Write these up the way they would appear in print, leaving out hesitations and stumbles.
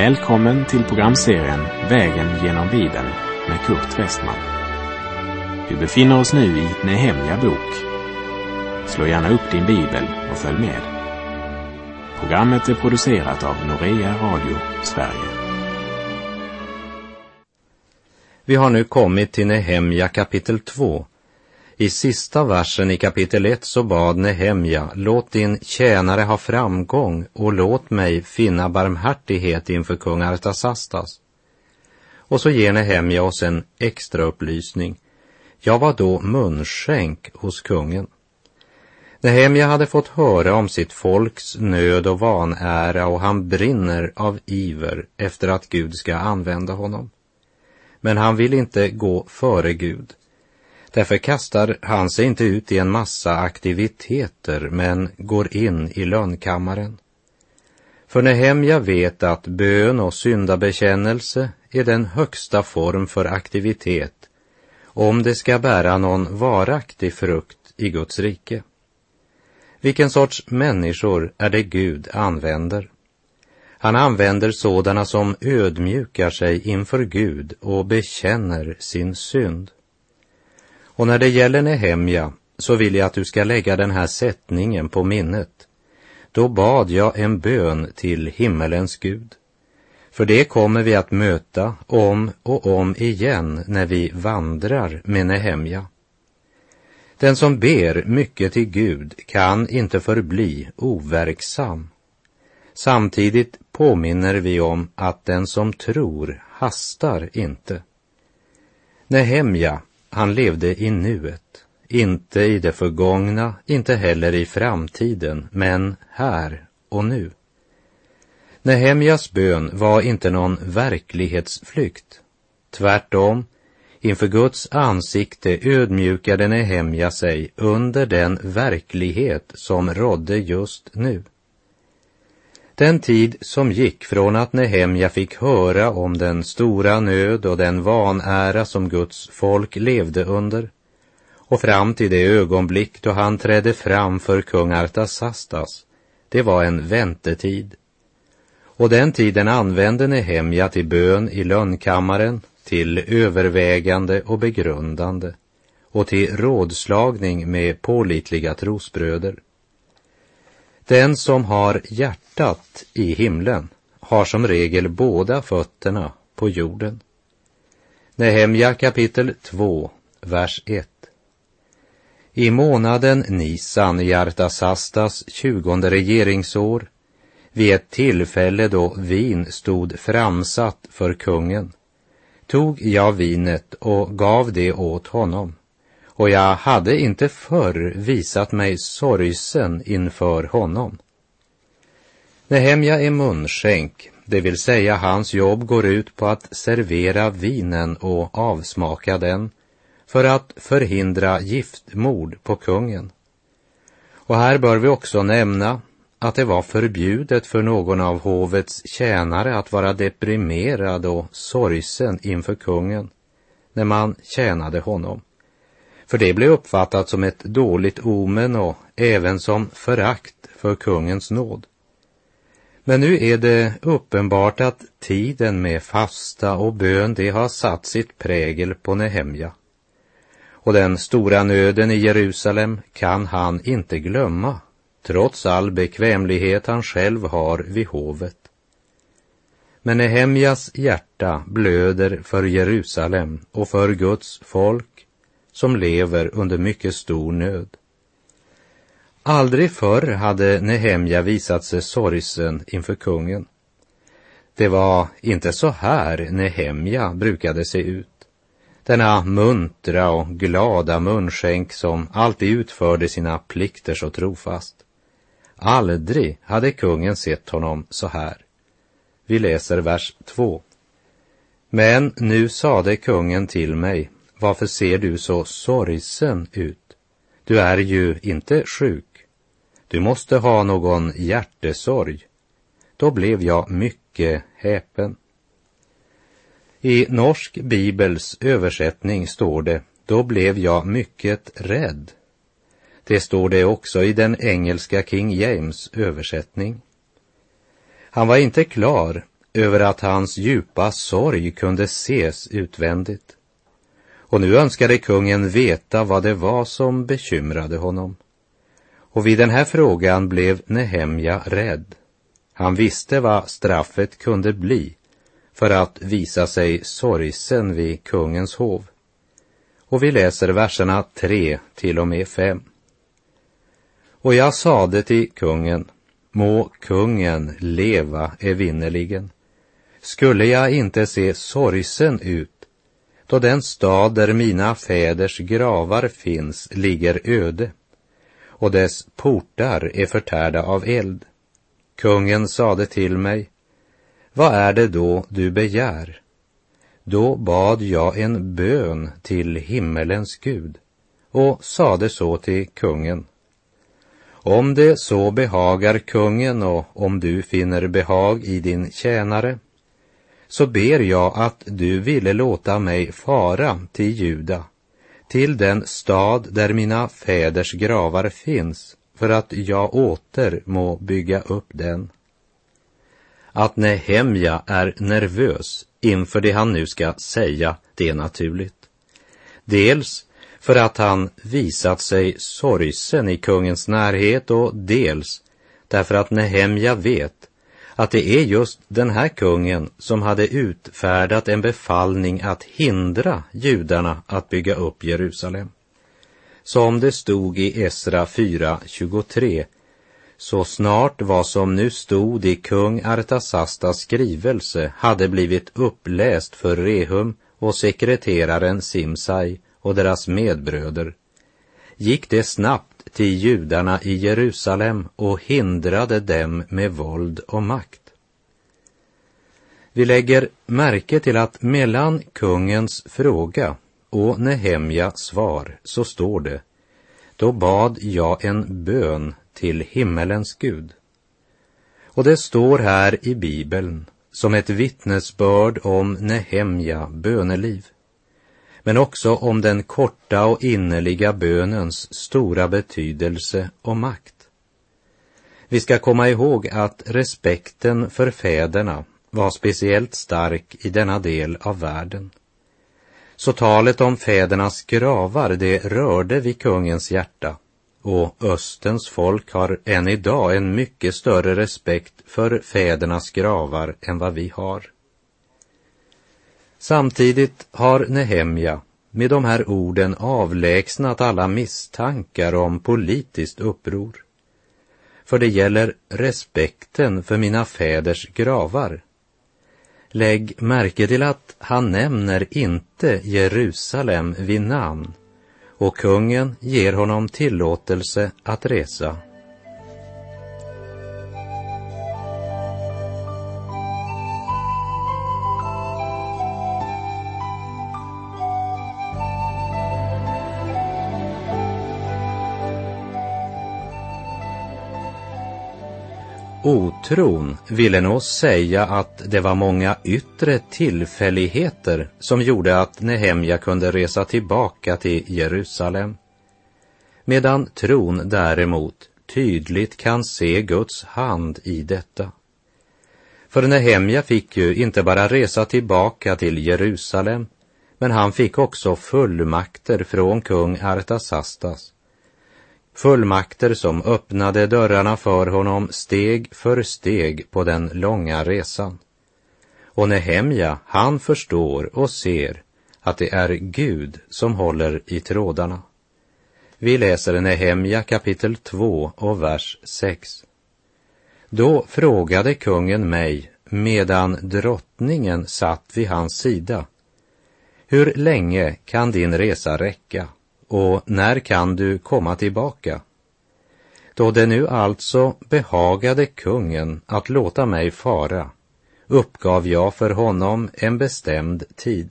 Välkommen till programserien Vägen genom Bibeln med Kurt Westman. Vi befinner oss nu i Nehemja bok. Slå gärna upp din bibel och följ med. Programmet är producerat av Norea Radio Sverige. Vi har nu kommit till Nehemja kapitel 2. I sista versen i kapitel 1 så bad Nehemja: låt din tjänare ha framgång och låt mig finna barmhärtighet inför kung Artasastas. Och så ger Nehemja oss en extra upplysning. Jag var då munskänk hos kungen. Nehemja hade fått höra om sitt folks nöd och vanära och han brinner av iver efter att Gud ska använda honom. Men han vill inte gå före Gud. Därför kastar han sig inte ut i en massa aktiviteter men går in i lönnkammaren. För Nehemja vet att bön och syndabekännelse är den högsta form för aktivitet om det ska bära någon varaktig frukt i Guds rike. Vilken sorts människor är det Gud använder? Han använder sådana som ödmjukar sig inför Gud och bekänner sin synd. Och när det gäller Nehemja så vill jag att du ska lägga den här sättningen på minnet. Då bad jag en bön till himmelens Gud. För det kommer vi att möta om och om igen när vi vandrar med Nehemja. Den som ber mycket till Gud kan inte förbli overksam. Samtidigt påminner vi om att den som tror hastar inte. Nehemja, han levde i nuet, inte i det förgångna, inte heller i framtiden, men här och nu. Nehemjas bön var inte någon verklighetsflykt. Tvärtom, inför Guds ansikte ödmjukade Nehemja sig under den verklighet som rådde just nu. Den tid som gick från att Nehemja fick höra om den stora nöd och den vanära som Guds folk levde under och fram till det ögonblick då han trädde fram för kung Artasastas, det var en väntetid. Och den tiden använde Nehemja till bön i lönnkammaren, till övervägande och begrundande och till rådslagning med pålitliga trosbröder. Den som har hjärtat i himlen har som regel båda fötterna på jorden. Nehemja kapitel 2, vers 1. I månaden Nisan i Artasastas 20:e regeringsår, vid ett tillfälle då vin stod framsatt för kungen, tog jag vinet och gav det åt honom. Och jag hade inte förr visat mig sorgsen inför honom. Nehemja är munskänk, det vill säga hans jobb går ut på att servera vinen och avsmaka den för att förhindra giftmord på kungen. Och här bör vi också nämna att det var förbjudet för någon av hovets tjänare att vara deprimerad och sorgsen inför kungen när man tjänade honom. För det blev uppfattat som ett dåligt omen och även som förakt för kungens nåd. Men nu är det uppenbart att tiden med fasta och bön, det har satt sitt prägel på Nehemja. Och den stora nöden i Jerusalem kan han inte glömma, trots all bekvämlighet han själv har vid hovet. Men Nehemjas hjärta blöder för Jerusalem och för Guds folk som lever under mycket stor nöd. Aldrig förr hade Nehemja visat sig sorgsen inför kungen. Det var inte så här Nehemja brukade se ut. Denna muntra och glada munskänk som alltid utförde sina plikter så trofast. Aldrig hade kungen sett honom så här. Vi läser vers 2. Men nu sade kungen till mig: varför ser du så sorgsen ut? Du är ju inte sjuk. Du måste ha någon hjärtesorg. Då blev jag mycket häpen. I norsk bibels översättning står det: då blev jag mycket rädd. Det står det också i den engelska King James översättning. Han var inte klar över att hans djupa sorg kunde ses utvändigt. Och nu önskade kungen veta vad det var som bekymrade honom. Och vid den här frågan blev Nehemja rädd. Han visste vad straffet kunde bli för att visa sig sorgsen vid kungens hov. Och vi läser verserna 3 till och med 5. Och jag sade till kungen, må kungen leva evinnerligen. Skulle jag inte se sorgsen ut, då den stad där mina fäders gravar finns ligger öde, och dess portar är förtärda av eld. Kungen sade till mig, vad är det då du begär? Då bad jag en bön till himmelens Gud och sade så till kungen. Om det så behagar kungen och om du finner behag i din tjänare, så ber jag att du ville låta mig fara till Juda, till den stad där mina fäders gravar finns, för att jag åter må bygga upp den. Att Nehemja är nervös inför det han nu ska säga, det är naturligt. Dels för att han visat sig sorgsen i kungens närhet, och dels därför att Nehemja vet att det är just den här kungen som hade utfärdat en befallning att hindra judarna att bygga upp Jerusalem. Som det stod i Esra 4:23, så snart vad som nu stod i kung Artasastas skrivelse hade blivit uppläst för Rehum och sekreteraren Simsai och deras medbröder, gick det snabbt till judarna i Jerusalem och hindrade dem med våld och makt. Vi lägger märke till att mellan kungens fråga och Nehemjas svar så står det, då bad jag en bön till himmelens Gud. Och det står här i Bibeln som ett vittnesbörd om Nehemja böneliv, men också om den korta och innerliga bönens stora betydelse och makt. Vi ska komma ihåg att respekten för fäderna var speciellt stark i denna del av världen. Så talet om fädernas gravar, det rörde vid kungens hjärta, och Östens folk har än idag en mycket större respekt för fädernas gravar än vad vi har. Samtidigt har Nehemja med de här orden avlägsnat alla misstankar om politiskt uppror. För det gäller respekten för mina fäders gravar. Lägg märke till att han nämner inte Jerusalem vid namn, och kungen ger honom tillåtelse att resa. Otron ville nog säga att det var många yttre tillfälligheter som gjorde att Nehemja kunde resa tillbaka till Jerusalem, medan tron däremot tydligt kan se Guds hand i detta. För Nehemja fick ju inte bara resa tillbaka till Jerusalem, men han fick också fullmakter från kung Artasastas. Fullmakter som öppnade dörrarna för honom steg för steg på den långa resan. Och Nehemja, han förstår och ser att det är Gud som håller i trådarna. Vi läser Nehemja kapitel 2 och vers 6. Då frågade kungen mig, medan drottningen satt vid hans sida, hur länge kan din resa räcka? Och när kan du komma tillbaka? Då det nu alltså behagade kungen att låta mig fara, uppgav jag för honom en bestämd tid.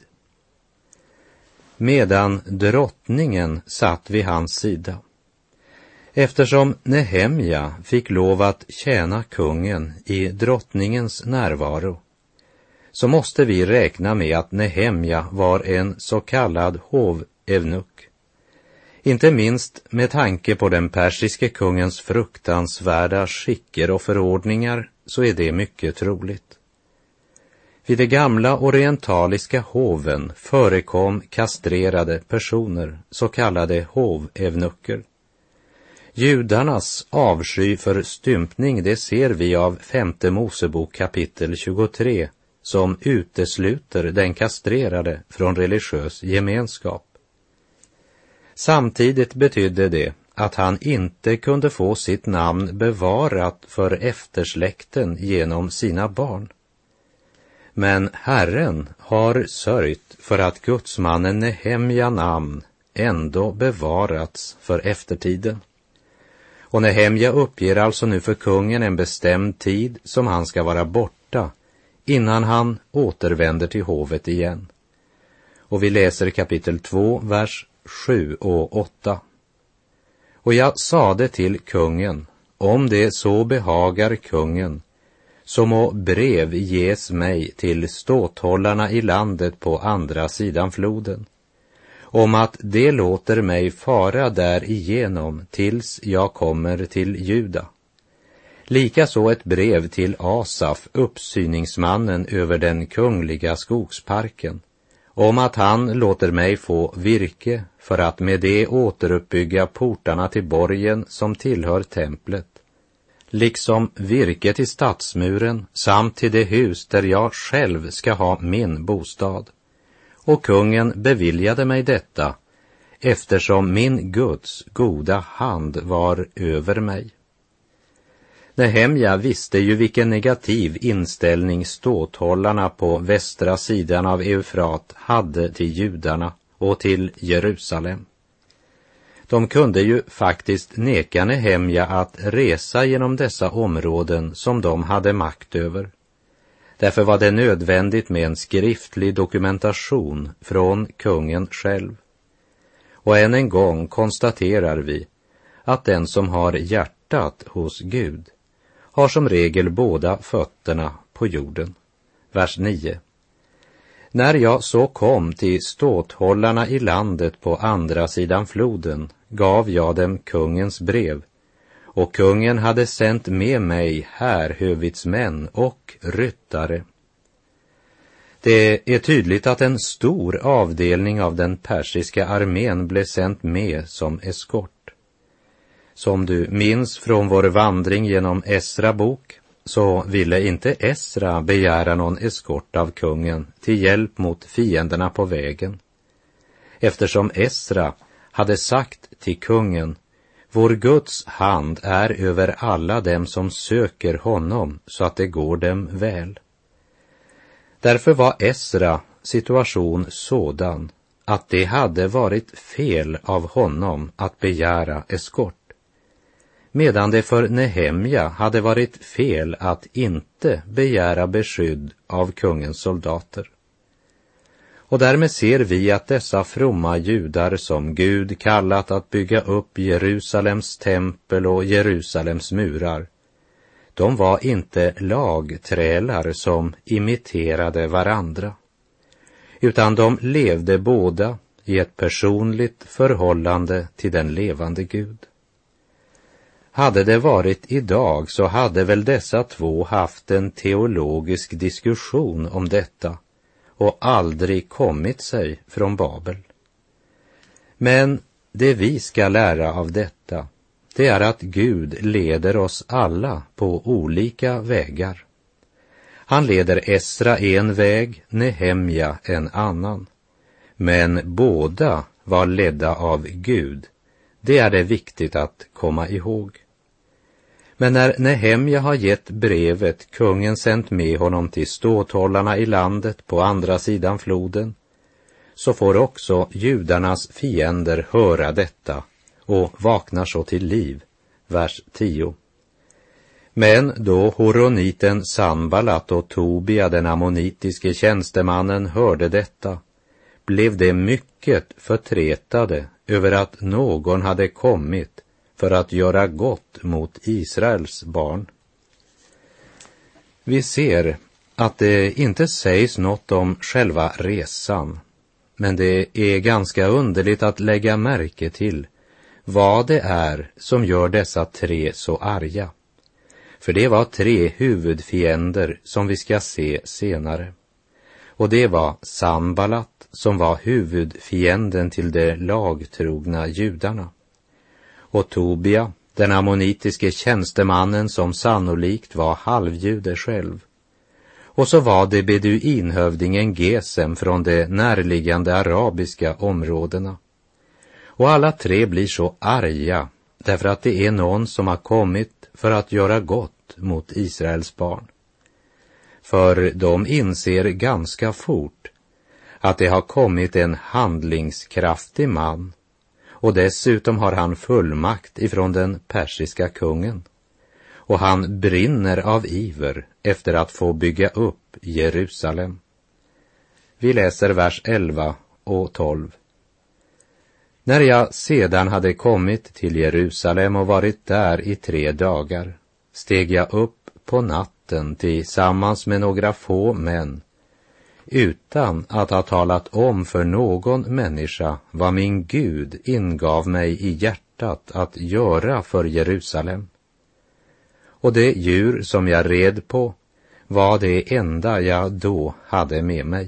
Medan drottningen satt vid hans sida. Eftersom Nehemja fick lov att tjäna kungen i drottningens närvaro, så måste vi räkna med att Nehemja var en så kallad hovevnuk. Inte minst med tanke på den persiske kungens fruktansvärda skicker och förordningar så är det mycket troligt. Vid de gamla orientaliska hoven förekom kastrerade personer, så kallade hovevnucker. Judarnas avsky för stympning, det ser vi av 5:e Mosebok kapitel 23, som utesluter den kastrerade från religiös gemenskap. Samtidigt betydde det att han inte kunde få sitt namn bevarat för eftersläkten genom sina barn. Men Herren har sörjt för att gudsmannen Nehemja namn ändå bevarats för eftertiden. Och Nehemja uppger alltså nu för kungen en bestämd tid som han ska vara borta innan han återvänder till hovet igen. Och vi läser kapitel 2, vers 7 och 8. Och jag sade till kungen, om det så behagar kungen, så må brev ges mig till ståthållarna i landet på andra sidan floden, om att det låter mig fara där igenom tills jag kommer till Juda. Likaså ett brev till Asaf, uppsyningsmannen över den kungliga skogsparken, om att han låter mig få virke för att med det återuppbygga portarna till borgen som tillhör templet, liksom virke till stadsmuren samt till det hus där jag själv ska ha min bostad. Och kungen beviljade mig detta, eftersom min Guds goda hand var över mig. Nehemja visste ju vilken negativ inställning ståthållarna på västra sidan av Eufrat hade till judarna och till Jerusalem. De kunde ju faktiskt neka Nehemja att resa genom dessa områden som de hade makt över. Därför var det nödvändigt med en skriftlig dokumentation från kungen själv. Och än en gång konstaterar vi att den som har hjärtat hos Gud har som regel båda fötterna på jorden. Vers 9. När jag så kom till ståthållarna i landet på andra sidan floden gav jag dem kungens brev, och kungen hade sänt med mig härhövitsmän och ryttare. Det är tydligt att en stor avdelning av den persiska armén blev sänd med som eskort. Som du minns från vår vandring genom Esra bok, så ville inte Esra begära någon eskort av kungen till hjälp mot fienderna på vägen. Eftersom Esra hade sagt till kungen, vår Guds hand är över alla dem som söker honom så att det går dem väl. Därför var Esra situation sådan att det hade varit fel av honom att begära eskort, medan det för Nehemja hade varit fel att inte begära beskydd av kungens soldater. Och därmed ser vi att dessa fromma judar som Gud kallat att bygga upp Jerusalems tempel och Jerusalems murar, de var inte lagträlar som imiterade varandra, utan de levde båda i ett personligt förhållande till den levande Gud. Hade det varit idag så hade väl dessa två haft en teologisk diskussion om detta och aldrig kommit sig från Babel. Men det vi ska lära av detta, det är att Gud leder oss alla på olika vägar. Han leder Esra en väg, Nehemja en annan. Men båda var ledda av Gud. Det är det viktigt att komma ihåg. Men när Nehemja har gett brevet kungen sänt med honom till ståthållarna i landet på andra sidan floden, så får också judarnas fiender höra detta och vaknar så till liv. Vers 10. Men då horoniten Sanballat och Tobia, den ammonitiske tjänstemannen, hörde detta, blev de mycket förtretade över att någon hade kommit för att göra gott mot Israels barn. Vi ser att det inte sägs något om själva resan, men det är ganska underligt att lägga märke till vad det är som gör dessa tre så arga. För det var tre huvudfiender som vi ska se senare. och det var Sanballat som var huvudfienden till de lagtrogna judarna, och Tobia, den ammonitiske tjänstemannen som sannolikt var halvjude själv, och så var det beduinhövdingen Gesem från de närliggande arabiska områdena. Och alla tre blir så arga därför att det är någon som har kommit för att göra gott mot Israels barn. För de inser ganska fort att det har kommit en handlingskraftig man, och dessutom har han fullmakt ifrån den persiska kungen, och han brinner av iver efter att få bygga upp Jerusalem. Vi läser vers 11 och 12. När jag sedan hade kommit till Jerusalem och varit där i 3 dagar, steg jag upp på natten tillsammans med några få män, utan att ha talat om för någon människa vad min Gud ingav mig i hjärtat att göra för Jerusalem. Och det djur som jag red på var det enda jag då hade med mig.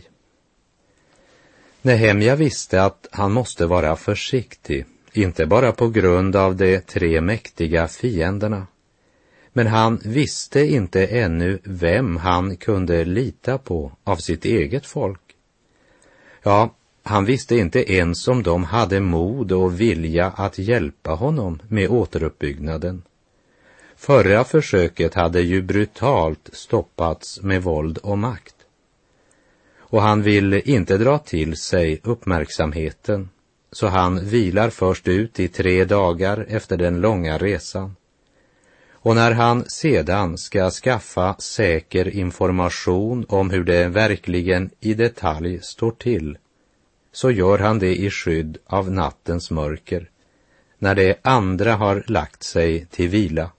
Nehemja visste att han måste vara försiktig, inte bara på grund av de 3 mäktiga fienderna, men han visste inte ännu vem han kunde lita på av sitt eget folk. Ja, han visste inte ens om de hade mod och vilja att hjälpa honom med återuppbyggnaden. Förra försöket hade ju brutalt stoppats med våld och makt. Och han vill inte dra till sig uppmärksamheten, så han vilar först ut i 3 dagar efter den långa resan. Och när han sedan ska skaffa säker information om hur det verkligen i detalj står till, så gör han det i skydd av nattens mörker, när de andra har lagt sig till vila.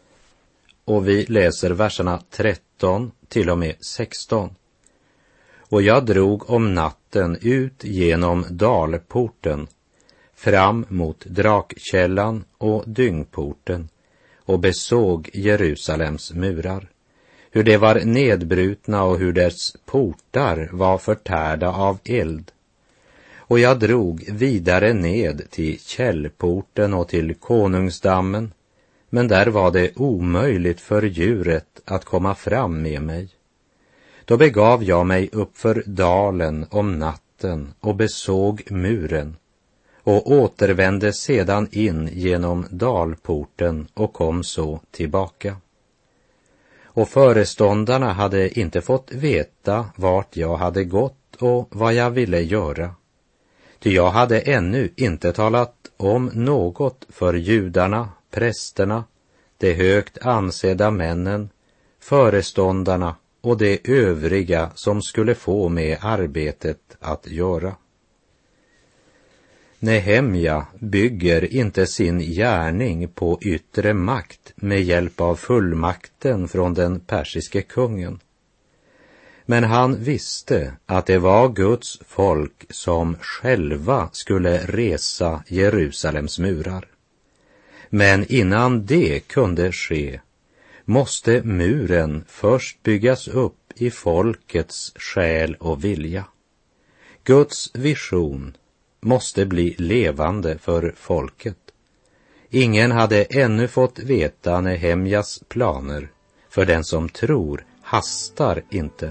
Och vi läser verserna 13 till och med 16. Och jag drog om natten ut genom dalporten, fram mot drakkällan och dyngporten, och besåg Jerusalems murar, hur de var nedbrutna och hur dess portar var förtärda av eld. Och jag drog vidare ned till källporten och till konungsdammen, men där var det omöjligt för djuret att komma fram med mig. Då begav jag mig upp för dalen om natten och besåg muren, och återvände sedan in genom dalporten och kom så tillbaka. Och föreståndarna hade inte fått veta vart jag hade gått och vad jag ville göra. Ty jag hade ännu inte talat om något för judarna, prästerna, de högt ansedda männen, föreståndarna och de övriga som skulle få med arbetet att göra. Nehemja bygger inte sin gärning på yttre makt med hjälp av fullmakten från den persiske kungen. Men han visste att det var Guds folk som själva skulle resa Jerusalems murar. Men innan det kunde ske måste muren först byggas upp i folkets själ och vilja. Guds vision måste bli levande för folket. Ingen hade ännu fått veta Nehemjas planer, för den som tror hastar inte.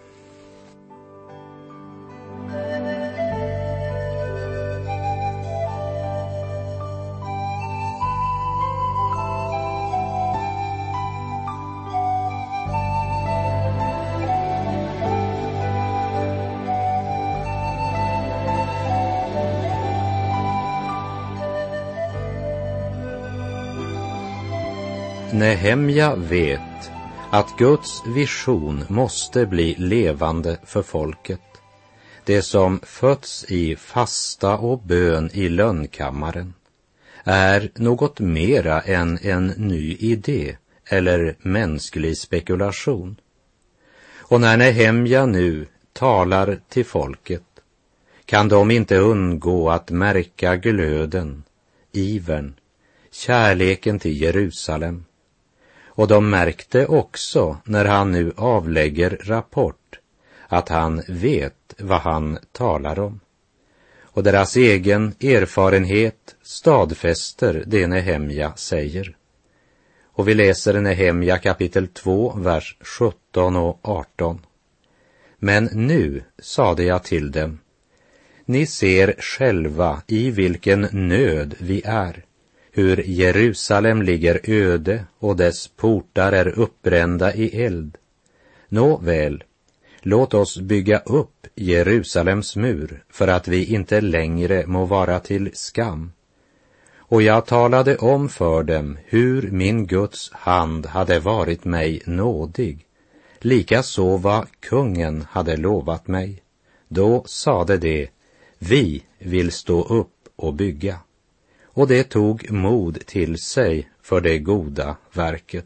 Nehemja vet att Guds vision måste bli levande för folket. Det som fötts i fasta och bön i lönnkammaren är något mera än en ny idé eller mänsklig spekulation. Och när Nehemja nu talar till folket kan de inte undgå att märka glöden, ivern, kärleken till Jerusalem. Och de märkte också när han nu avlägger rapport att han vet vad han talar om. Och deras egen erfarenhet stadfäster det Nehemja säger. Och vi läser Nehemja kapitel 2, vers 17 och 18. Men nu sade jag till dem, ni ser själva i vilken nöd vi är, hur Jerusalem ligger öde och dess portar är uppbrända i eld. Nåväl, låt oss bygga upp Jerusalems mur för att vi inte längre må vara till skam. Och jag talade om för dem hur min Guds hand hade varit mig nådig, likaså vad kungen hade lovat mig. Då sade de, vi vill stå upp och bygga. Och det tog mod till sig för det goda verket.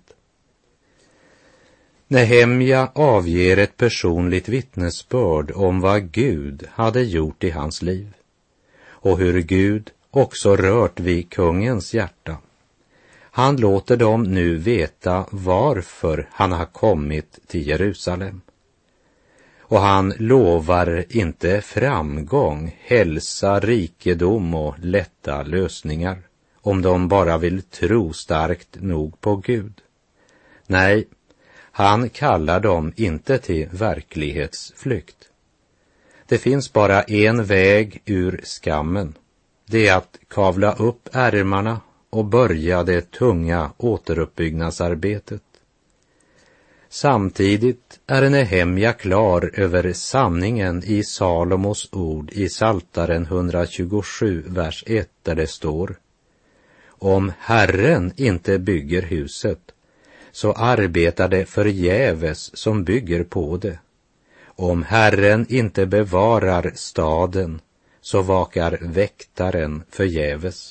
Nehemja avger ett personligt vittnesbörd om vad Gud hade gjort i hans liv och hur Gud också rört vid kungens hjärta. Han låter dem nu veta varför han har kommit till Jerusalem. Och han lovar inte framgång, hälsa, rikedom och lätta lösningar om de bara vill tro starkt nog på Gud. Nej, han kallar dem inte till verklighetsflykt. Det finns bara en väg ur skammen. Det är att kavla upp ärmarna och börja det tunga återuppbyggnadsarbetet. Samtidigt är Nehemja klar över sanningen i Salomos ord i Psaltaren 127, vers 1, där det står: om Herren inte bygger huset, så arbetar det förgäves som bygger på det. Om Herren inte bevarar staden, så vakar väktaren förgäves.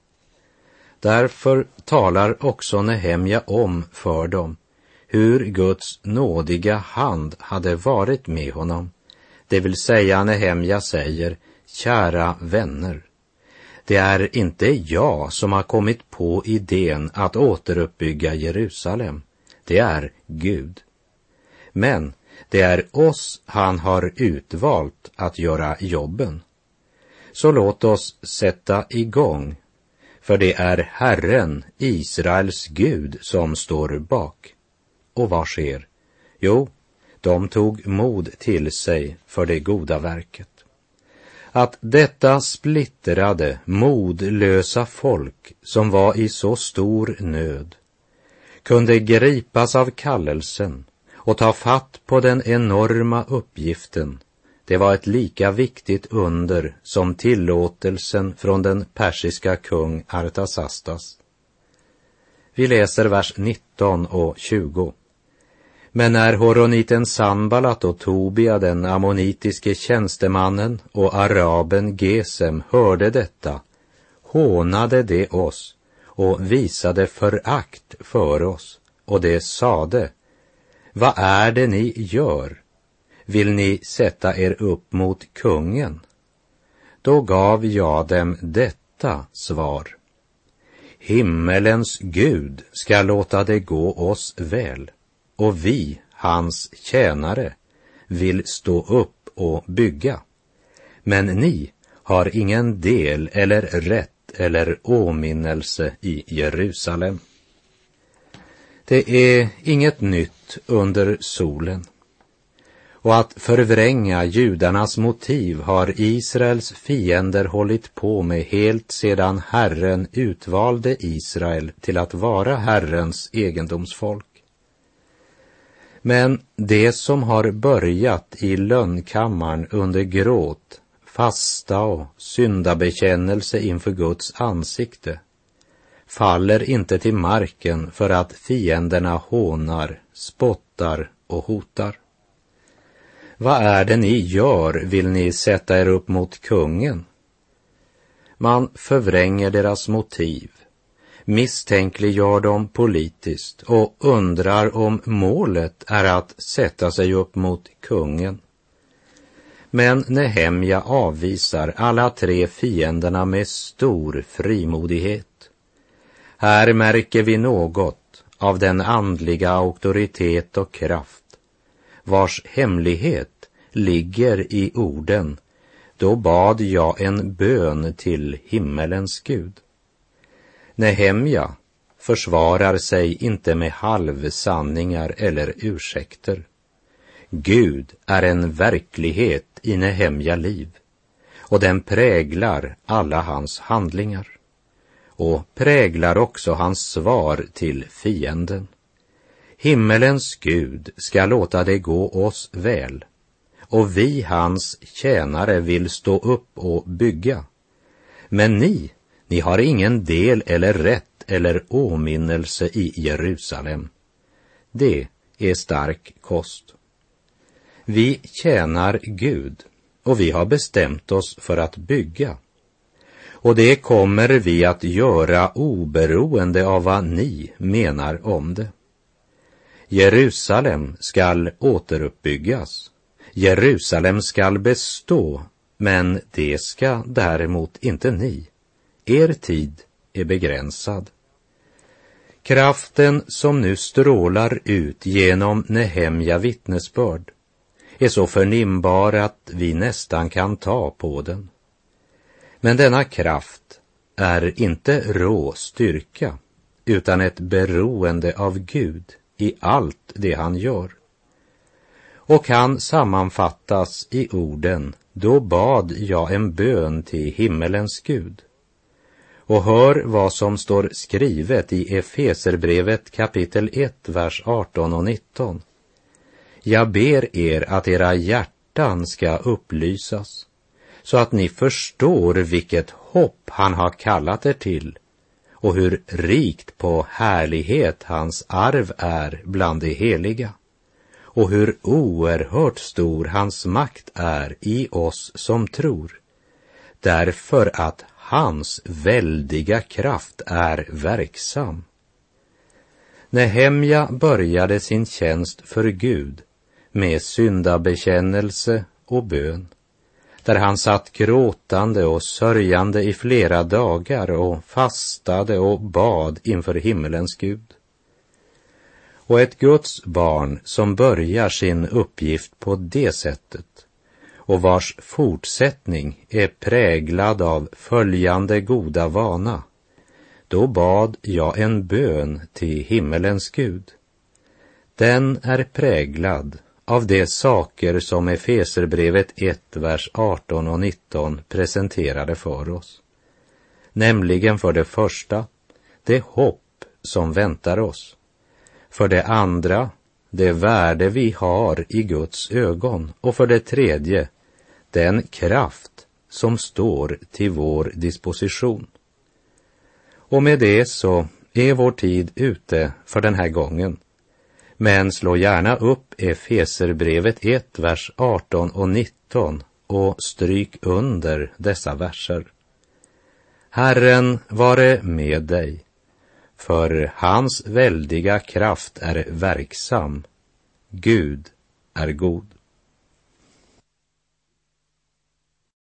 Därför talar också Nehemja om för dem hur Guds nådiga hand hade varit med honom. Det vill säga, Nehemja säger, kära vänner, det är inte jag som har kommit på idén att återuppbygga Jerusalem. Det är Gud. Men det är oss han har utvalt att göra jobben. Så låt oss sätta igång, för det är Herren, Israels Gud, som står bak. Och vad sker? Jo, de tog mod till sig för det goda verket. Att detta splittrade, modlösa folk som var i så stor nöd kunde gripas av kallelsen och ta fatt på den enorma uppgiften, det var ett lika viktigt under som tillåtelsen från den persiska kung Artasastas. Vi läser vers 19 och 20. Men när horoniten Sanballat och Tobia, den ammonitiske tjänstemannen, och araben Gesem hörde detta, hånade de oss och visade förakt för oss, och de sade: vad är det ni gör? Vill ni sätta er upp mot kungen? Då gav jag dem detta svar: himmelens Gud ska låta det gå oss väl, och vi, hans tjänare, vill stå upp och bygga. Men ni har ingen del eller rätt eller åminnelse i Jerusalem. Det är inget nytt under solen. Och att förvränga judarnas motiv har Israels fiender hållit på med helt sedan Herren utvalde Israel till att vara Herrens egendomsfolk. Men det som har börjat i lönnkammaren under gråt, fasta och syndabekännelse inför Guds ansikte faller inte till marken för att fienderna hånar, spottar och hotar. Vad är det ni gör? Vill ni sätta er upp mot kungen? Man förvränger deras motiv, misstänkliggör dem politiskt och undrar om målet är att sätta sig upp mot kungen. Men Nehemja avvisar alla tre fienderna med stor frimodighet. Här märker vi något av den andliga auktoritet och kraft, vars hemlighet ligger i orden: då bad jag en bön till himmelens Gud. Nehemja försvarar sig inte med halvsanningar eller ursäkter. Gud är en verklighet i Nehemja liv, och den präglar alla hans handlingar och präglar också hans svar till fienden. Himmelens Gud ska låta det gå oss väl, och vi hans tjänare vill stå upp och bygga. Men ni har ingen del eller rätt eller åminnelse i Jerusalem. Det är stark kost. Vi tjänar Gud, och vi har bestämt oss för att bygga. Och det kommer vi att göra oberoende av vad ni menar om det. Jerusalem skall återuppbyggas. Jerusalem skall bestå, men det ska däremot inte ni. Er tid är begränsad. Kraften som nu strålar ut genom Nehemja vittnesbörd är så förnimbar att vi nästan kan ta på den. Men denna kraft är inte rå styrka, utan ett beroende av Gud i allt det han gör. Och kan sammanfattas i orden: då bad jag en bön till himmelens Gud. Och hör vad som står skrivet i Efeserbrevet kapitel 1, vers 18 och 19. Jag ber er att era hjärtan ska upplysas, så att ni förstår vilket hopp han har kallat er till, och hur rikt på härlighet hans arv är bland de heliga, och hur oerhört stor hans makt är i oss som tror, därför att hans väldiga kraft är verksam. Nehemja började sin tjänst för Gud med syndabekännelse och bön, där han satt gråtande och sörjande i flera dagar och fastade och bad inför himmelens Gud. Och ett Guds barn som börjar sin uppgift på det sättet och vars fortsättning är präglad av följande goda vana, då bad jag en bön till himmelens Gud. Den är präglad av de saker som Efeserbrevet 1, vers 18 och 19 presenterade för oss. Nämligen för det första, det hopp som väntar oss. För det andra, det värde vi har i Guds ögon. Och för det tredje, den kraft som står till vår disposition. Och med det så är vår tid ute för den här gången. Men slå gärna upp Efeserbrevet 1, vers 18 och 19 och stryk under dessa verser. Herren vare med dig, för hans väldiga kraft är verksam. Gud är god.